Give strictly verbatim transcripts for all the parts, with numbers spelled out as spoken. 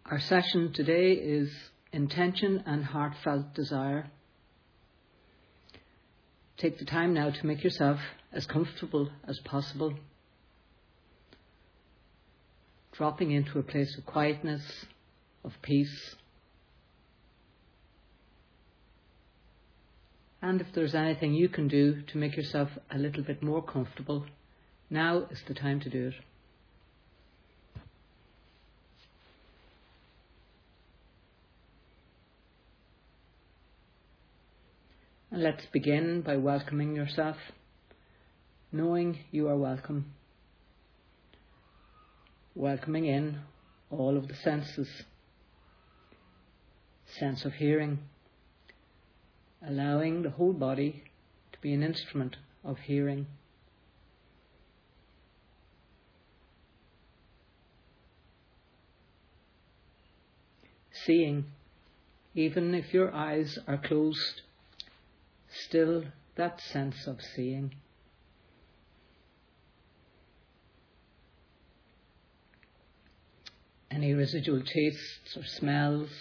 Our session today is intention and heartfelt desire. Take the time now to make yourself as comfortable as possible, dropping into a place of quietness, of peace. And if there's anything you can do to make yourself a little bit more comfortable, now is the time to do it. And let's begin by welcoming yourself, knowing you are welcome. Welcoming in all of the senses. Sense of hearing. Allowing the whole body to be an instrument of hearing. Seeing, even if your eyes are closed, still that sense of seeing. Any residual tastes or smells.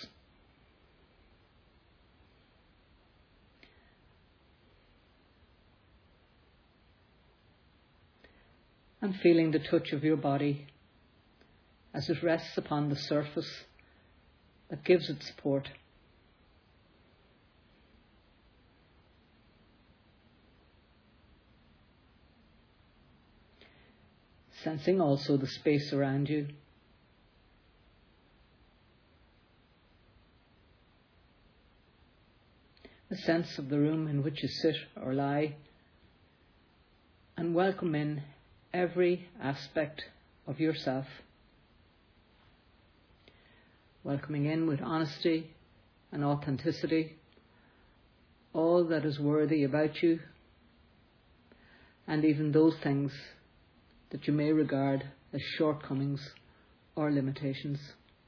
And feeling the touch of your body as it rests upon the surface that gives it support. Sensing also the space around you. The sense of the room in which you sit or lie, and welcome in every aspect of yourself. Welcoming in with honesty and authenticity all that is worthy about you, and even those things that you may regard as shortcomings or limitations.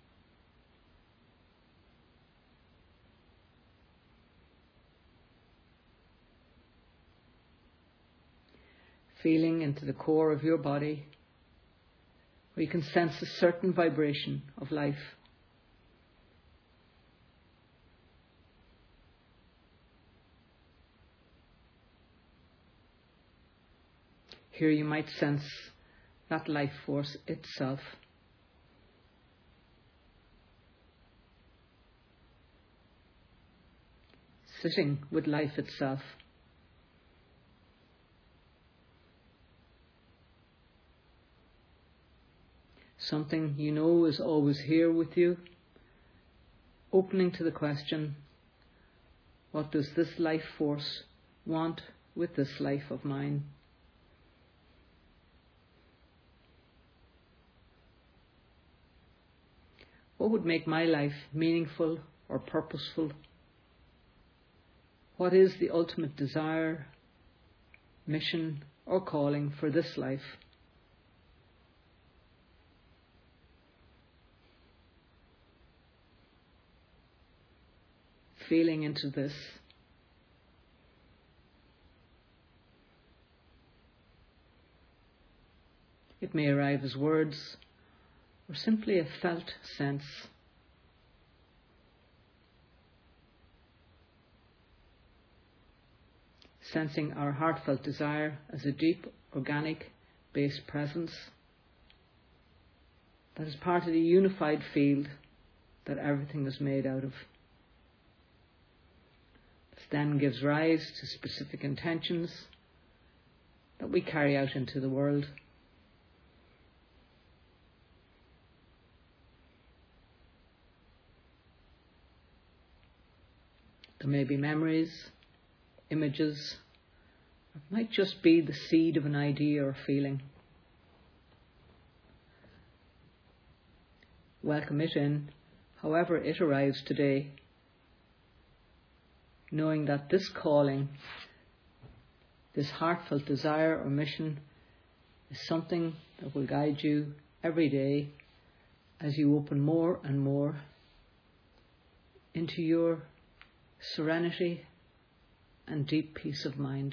Feeling into the core of your body, where you can sense a certain vibration of life. Here you might sense that life force itself. Sitting with life itself. Something you know is always here with you, opening to the question, what does this life force want with this life of mine? What would make my life meaningful or purposeful? What is the ultimate desire, mission, or calling for this life? Feeling into this. It may arrive as words, or simply a felt sense. Sensing our heartfelt desire as a deep, organic, base presence that is part of the unified field that everything is made out of. This then gives rise to specific intentions that we carry out into the world. There may be memories, images, it might just be the seed of an idea or feeling. Welcome it in, however it arrives today, knowing that this calling, this heartfelt desire or mission is something that will guide you every day as you open more and more into your serenity and deep peace of mind.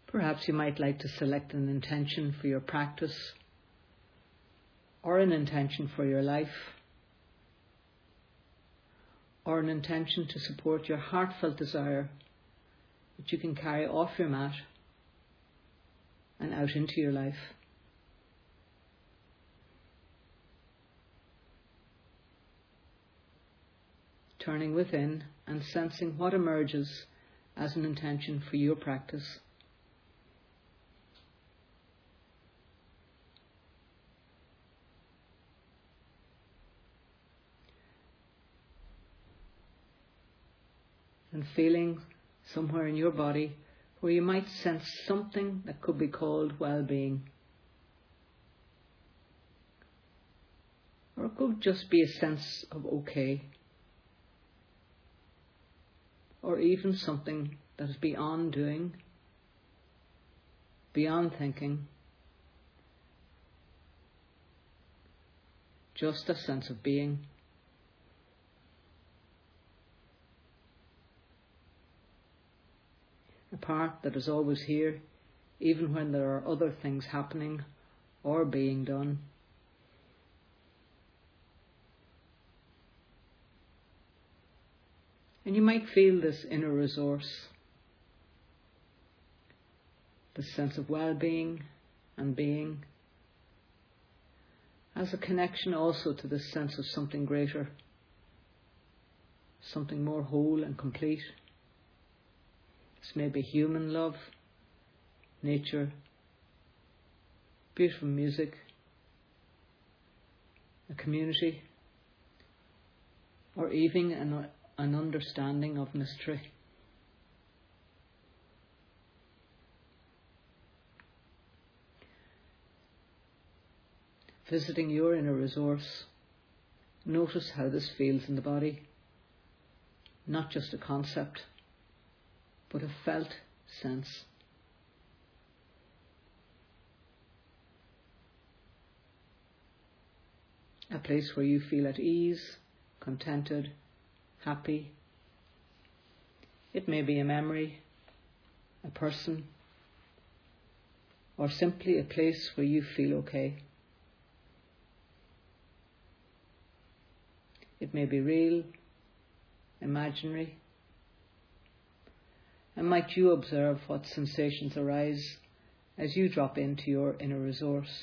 Perhaps you might like to select an intention for your practice or an intention for your life or an intention to support your heartfelt desire that you can carry off your mat and out into your life. Turning within and sensing what emerges as an intention for your practice. And feeling somewhere in your body where you might sense something that could be called well-being. Or it could just be a sense of okay. Or even something that is beyond doing, beyond thinking, just a sense of being. A part that is always here, even when there are other things happening or being done. And you might feel this inner resource, this sense of well-being and being, as a connection also to this sense of something greater, something more whole and complete. This may be human love, nature, beautiful music, a community, or even an an understanding of mystery. Visiting your inner resource, notice how this feels in the body. Not just a concept, but a felt sense. A place where you feel at ease, contented, happy. It may be a memory, a person, or simply a place where you feel okay. It may be real, imaginary. And might you observe what sensations arise as you drop into your inner resource.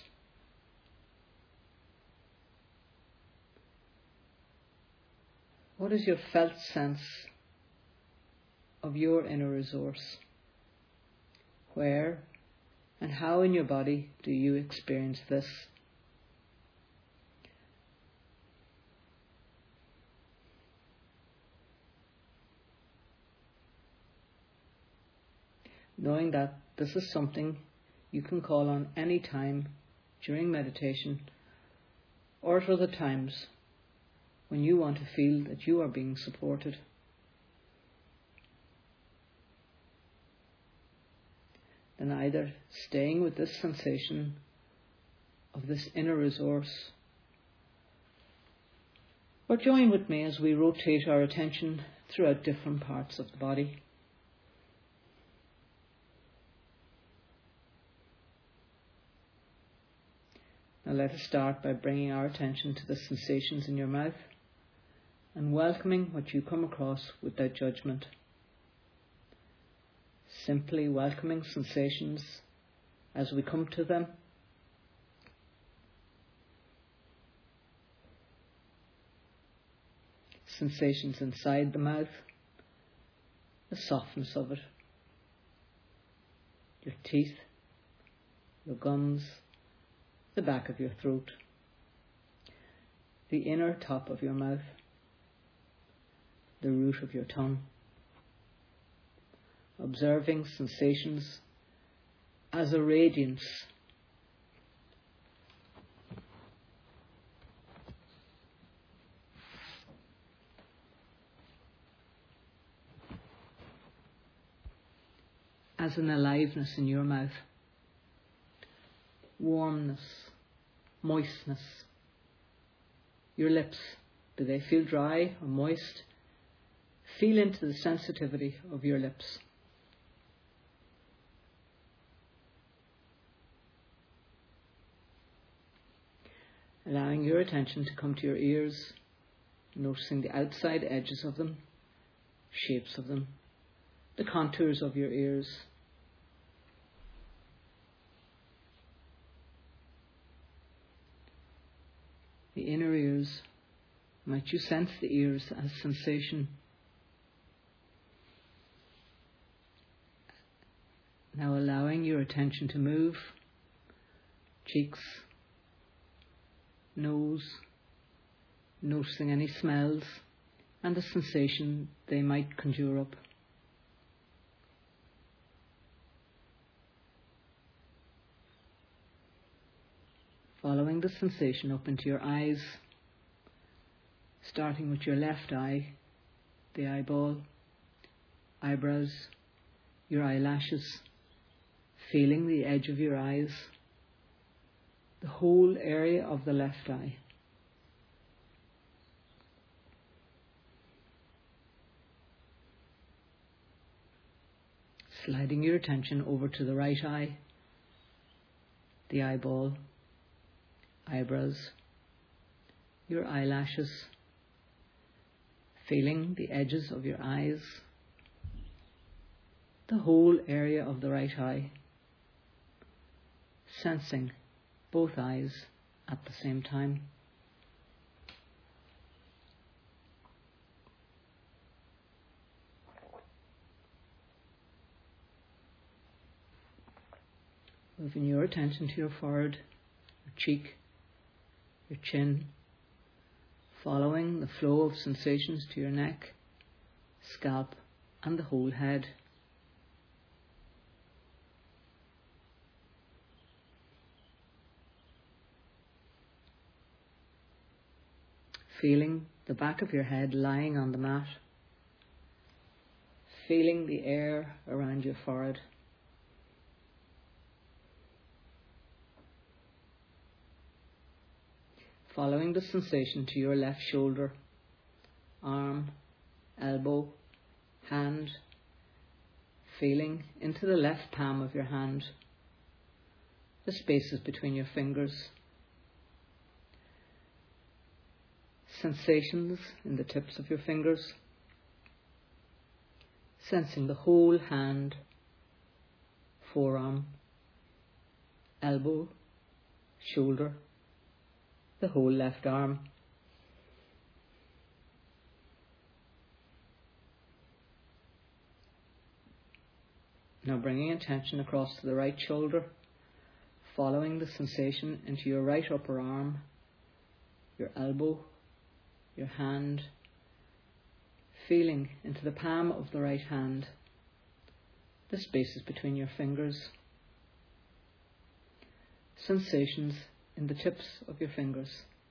What is your felt sense of your inner resource? Where and how in your body do you experience this? Knowing that this is something you can call on any time during meditation or at other times when you want to feel that you are being supported. Then either staying with this sensation of this inner resource, or join with me as we rotate our attention throughout different parts of the body. Now let us start by bringing our attention to the sensations in your mouth and welcoming what you come across without judgment. Simply welcoming sensations as we come to them. Sensations inside the mouth, the softness of it, your teeth, your gums, the back of your throat, the inner top of your mouth, the root of your tongue. Observing sensations as a radiance. As an aliveness in your mouth. Warmness, moistness. Your lips, do they feel dry or moist? Feel into the sensitivity of your lips. allowing your attention to come to your ears, noticing the outside edges of them, shapes of them, the contours of your ears. The inner ears, might you sense the ears as sensation? Now allowing your attention to move, cheeks, nose, noticing any smells and the sensation they might conjure up. Following the sensation up into your eyes, starting with your left eye, the eyeball, eyebrows, your eyelashes, feeling the edge of your eyes, the whole area of the left eye. Sliding your attention over to the right eye, the eyeball, eyebrows, your eyelashes, feeling the edges of your eyes, the whole area of the right eye, sensing both eyes at the same time. Moving your attention to your forehead, your cheek, your chin, following the flow of sensations to your neck, scalp, and the whole head. Feeling the back of your head lying on the mat, feeling the air around your forehead. Following the sensation to your left shoulder, arm, elbow, hand, feeling into the left palm of your hand, the spaces between your fingers, sensations in the tips of your fingers, sensing the whole hand, forearm, elbow, shoulder, the whole left arm. Now bringing attention across to the right shoulder, following the sensation into your right upper arm, your elbow, your hand, feeling into the palm of the right hand, the spaces between your fingers, sensations in the tips of your fingers.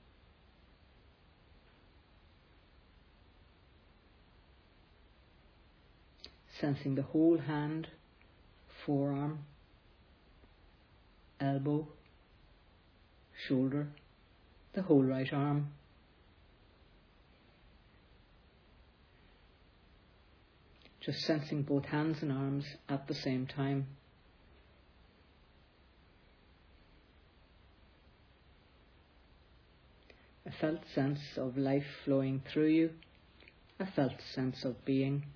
Sensing the whole hand, forearm, elbow, shoulder, the whole right arm. Just sensing both hands and arms at the same time. A felt sense of life flowing through you, a felt sense of being.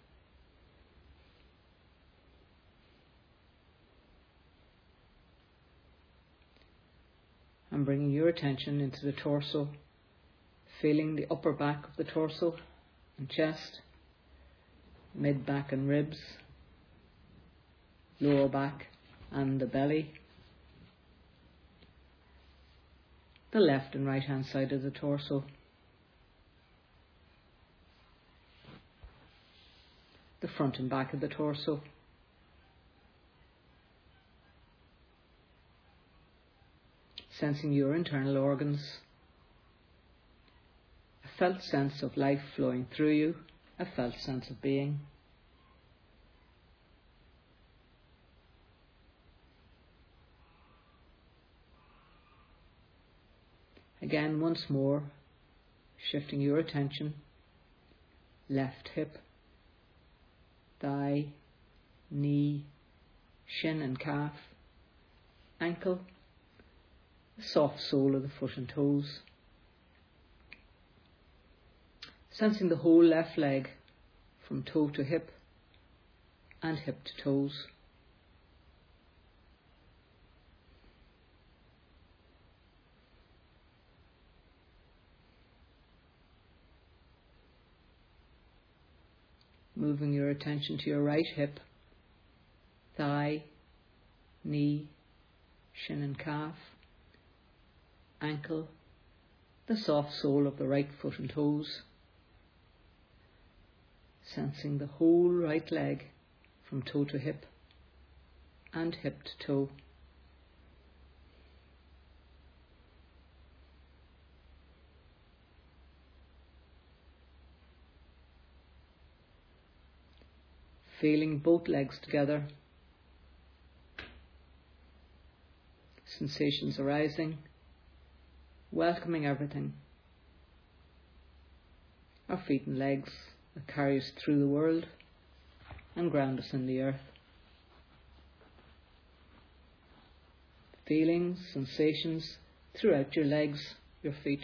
And bringing your attention into the torso, feeling the upper back of the torso and chest, mid back and ribs, lower back and the belly, the left and right hand side of the torso, the front and back of the torso, sensing your internal organs, a felt sense of life flowing through you, a felt sense of being. Again, once more, shifting your attention, left hip, thigh, knee, shin and calf, ankle, the soft sole of the foot and toes. Sensing the whole left leg from toe to hip and hip to toes. Moving your attention to your right hip, thigh, knee, shin and calf, ankle, the soft sole of the right foot and toes. Sensing the whole right leg from toe to hip and hip to toe. Feeling both legs together, sensations arising, welcoming everything, our feet and legs that carry us through the world and ground us in the earth. Feelings, sensations throughout your legs, your feet.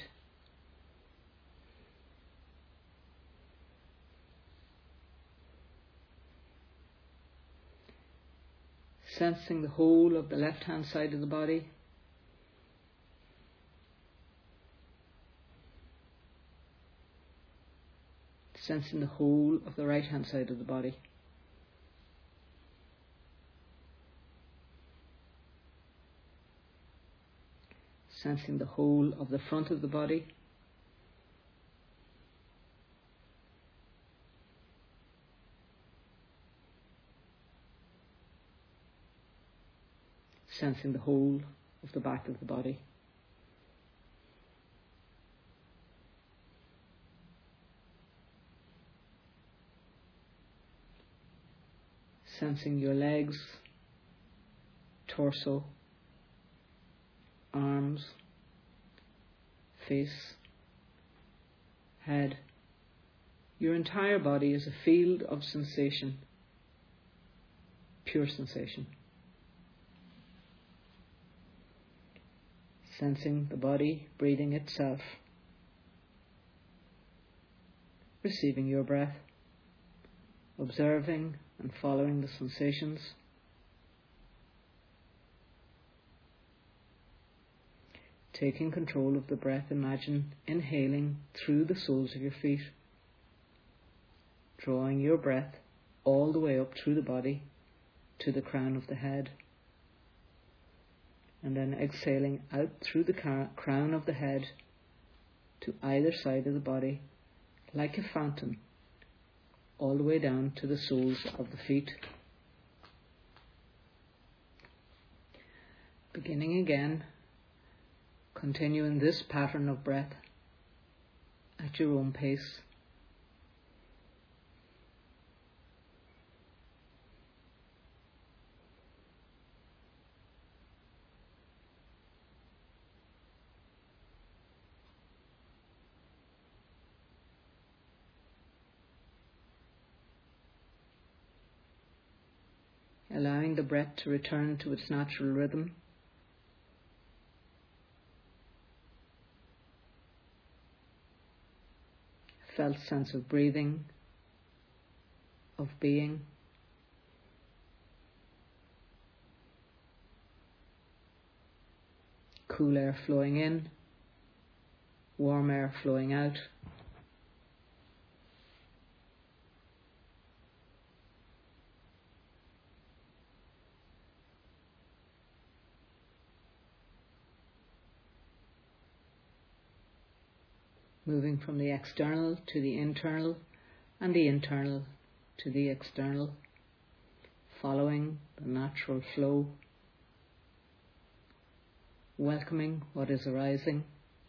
Sensing the whole of the left-hand side of the body. Sensing the whole of the right-hand side of the body. Sensing the whole of the front of the body. Sensing the whole of the back of the body. Sensing your legs, torso, arms, face, head. Your entire body is a field of sensation, pure sensation. Sensing the body breathing itself, receiving your breath, observing and following the sensations. Taking control of the breath, imagine inhaling through the soles of your feet, drawing your breath all the way up through the body to the crown of the head, and then exhaling out through the crown of the head to either side of the body like a fountain, all the way down to the soles of the feet. Beginning again, continuing this pattern of breath at your own pace. Allowing the breath to return to its natural rhythm. Felt sense of breathing, of being. Cool air flowing in, warm air flowing out. Moving from the external to the internal and the internal to the external, following the natural flow, welcoming what is arising,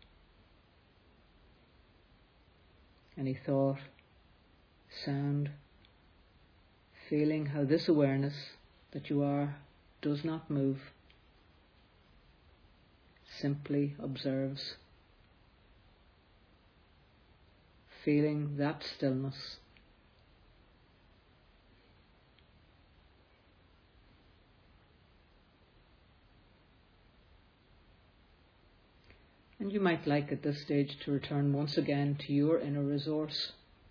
any thought, sound, feeling how this awareness that you are does not move, simply observes. Feeling that stillness. And you might like at this stage to return once again to your inner resource,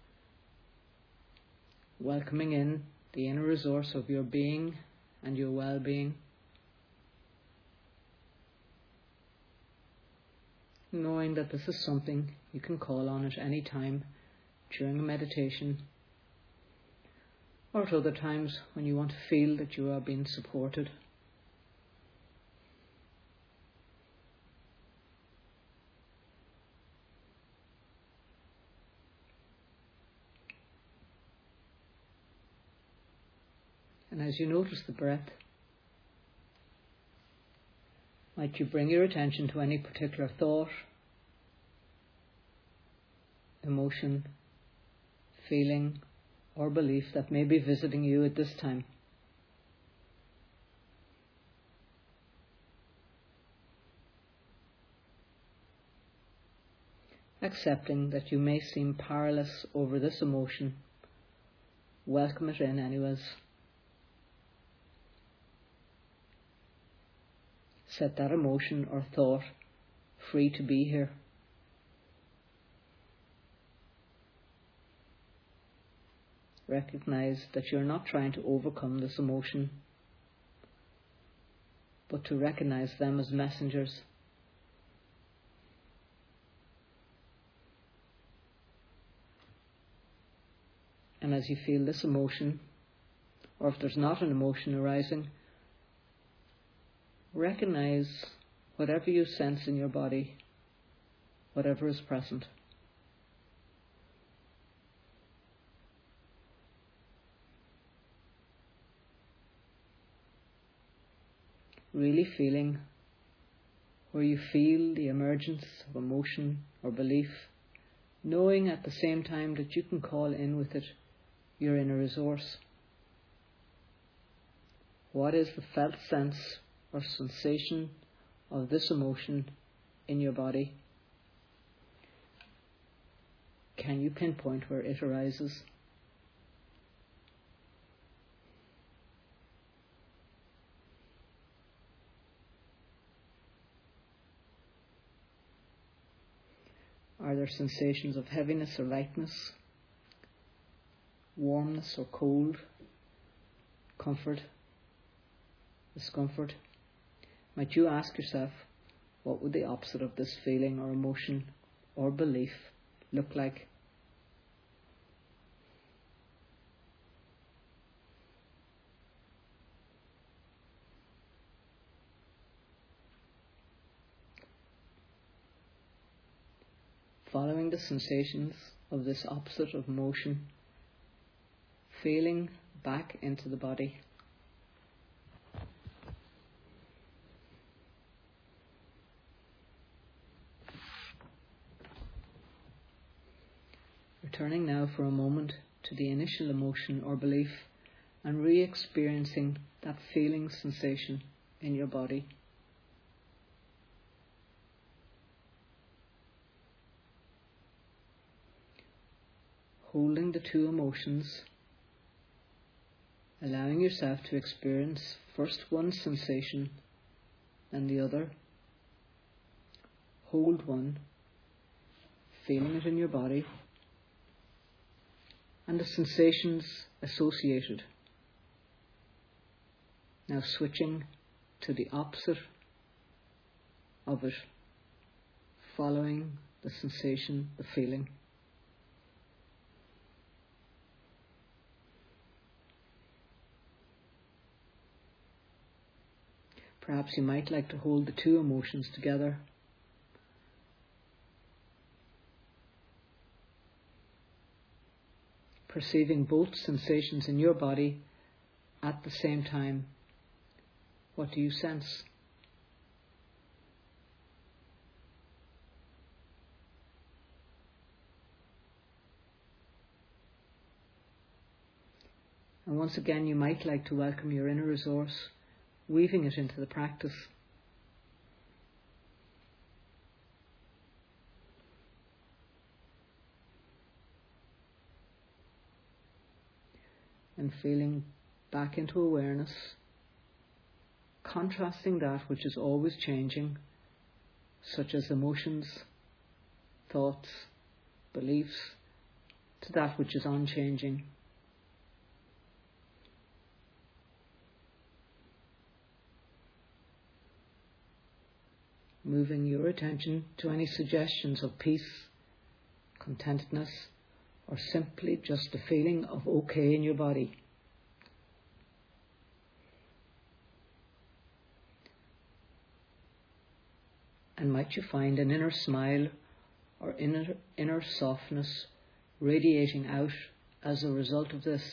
welcoming in the inner resource of your being and your well-being, knowing that this is something you can call on at any time during a meditation or at other times when you want to feel that you are being supported. And as you notice the breath, might you bring your attention to any particular thought, emotion, feeling, or belief that may be visiting you at this time. Accepting that you may seem powerless over this emotion, welcome it in anyways. Set that emotion or thought free to be here. Recognize that you're not trying to overcome this emotion, but to recognize them as messengers. And as you feel this emotion, or if there's not an emotion arising, recognize whatever you sense in your body, whatever is present. Really feeling where you feel the emergence of emotion or belief, knowing at the same time that you can call in with it your inner resource. What is the felt sense or sensation of this emotion in your body? Can you pinpoint where it arises? Are there sensations of heaviness or lightness, warmness or cold, comfort, discomfort? Might you ask yourself, what would the opposite of this feeling or emotion or belief look like? Following the sensations of this opposite of emotion, feeling back into the body. Returning now for a moment to the initial emotion or belief and re-experiencing that feeling sensation in your body. Holding the two emotions, allowing yourself to experience first one sensation and the other. Hold one, feeling it in your body, and the sensations associated. Now switching to the opposite of it, following the sensation, the feeling. Perhaps you might like to hold the two emotions together. Perceiving both sensations in your body at the same time. What do you sense? And once again, you might like to welcome your inner resource, weaving it into the practice. And feeling back into awareness, contrasting that which is always changing, such as emotions, thoughts, beliefs, to that which is unchanging. Moving your attention to any suggestions of peace, contentedness, or simply just a feeling of okay in your body. And might you find an inner smile or inner, inner softness radiating out as a result of this,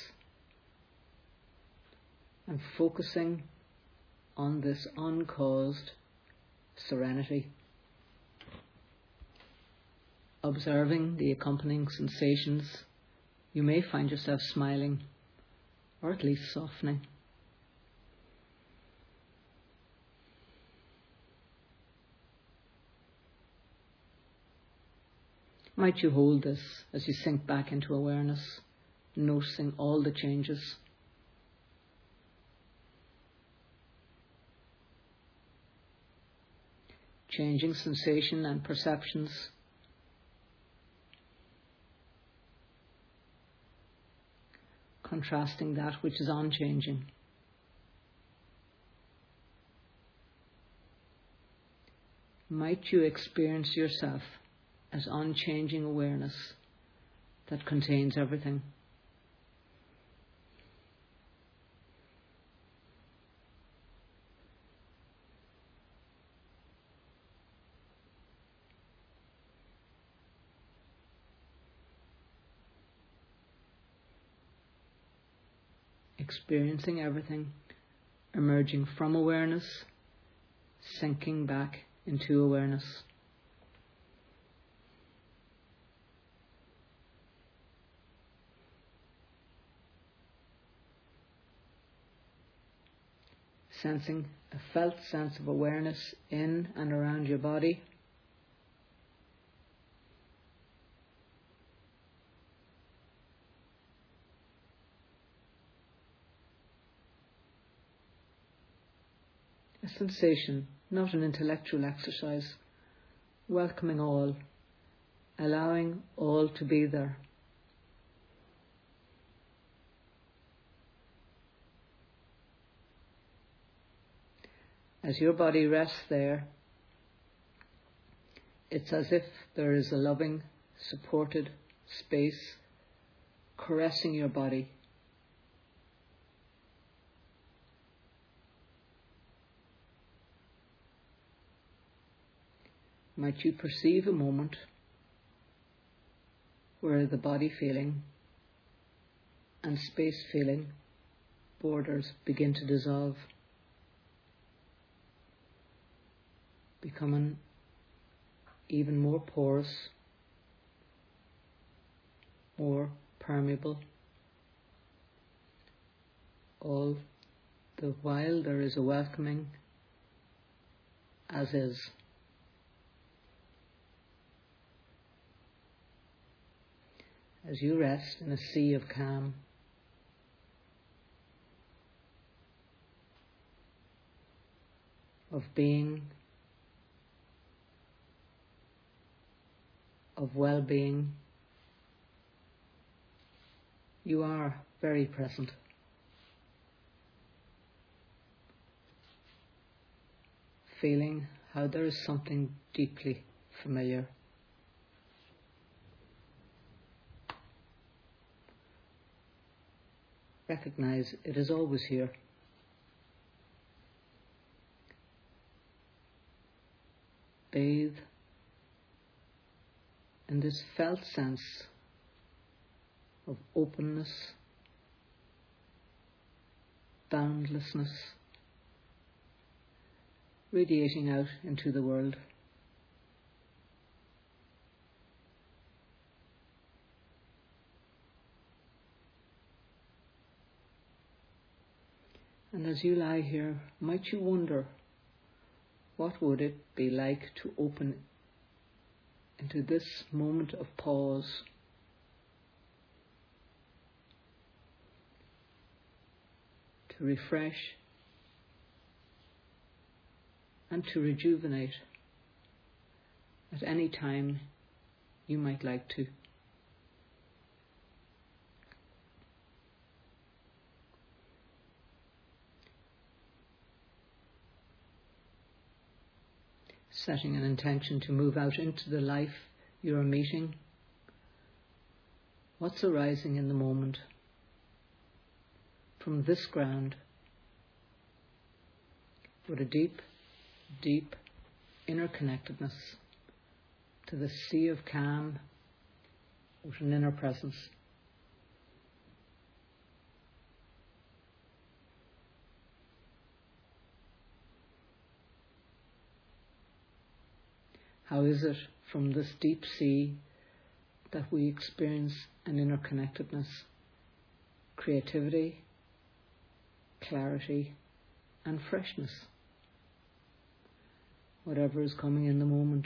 and focusing on this uncaused serenity, observing the accompanying sensations. You may find yourself smiling, or at least softening. Might you hold this as you sink back into awareness, noticing all the changes. Changing sensation and perceptions. Contrasting that which is unchanging. Might you experience yourself as unchanging awareness that contains everything. Experiencing everything, emerging from awareness, sinking back into awareness. Sensing a felt sense of awareness in and around your body. A sensation, not an intellectual exercise, welcoming all, allowing all to be there. As your body rests there, it's as if there is a loving, supported space caressing your body. Might you perceive a moment where the body feeling and space feeling borders begin to dissolve, becoming even more porous, more permeable, all the while there is a welcoming as is. As you rest in a sea of calm, of being, of well-being, you are very present. Feeling how there is something deeply familiar. Recognize it is always here. Bathe in this felt sense of openness, boundlessness, radiating out into the world. And as you lie here, might you wonder, what would it be like to open into this moment of pause, to refresh and to rejuvenate at any time you might like to. Setting an intention to move out into the life you are meeting. What's arising in the moment from this ground with a deep, deep inner connectedness to the sea of calm with an inner presence. How is it from this deep sea that we experience an inner connectedness, creativity, clarity, and freshness? Whatever is coming in the moment.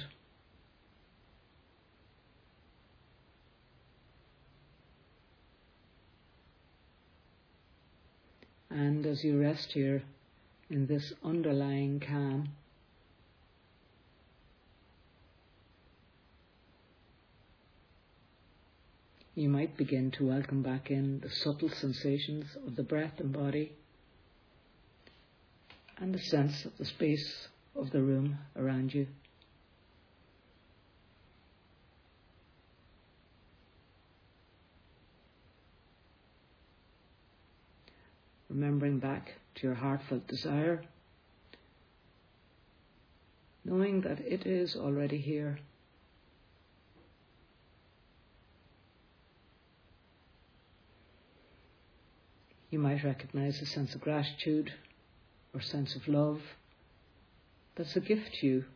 And as you rest here in this underlying calm, you might begin to welcome back in the subtle sensations of the breath and body and the sense of the space of the room around you. Remembering back to your heartfelt desire, knowing that it is already here. You might recognize a sense of gratitude or sense of love that's a gift to you.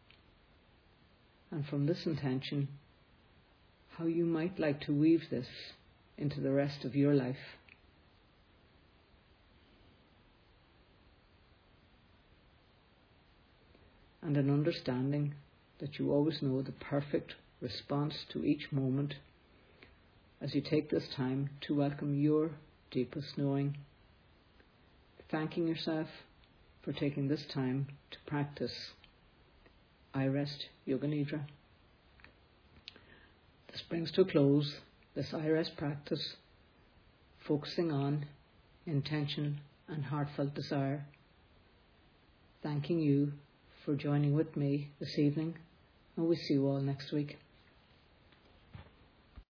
And from this intention, how you might like to weave this into the rest of your life. And an understanding that you always know the perfect response to each moment as you take this time to welcome your deepest knowing, thanking yourself for taking this time to practice I Rest Yoga Nidra. This brings to a close this I Rest practice, focusing on intention and heartfelt desire. Thanking you for joining with me this evening, and we'll see you all next week.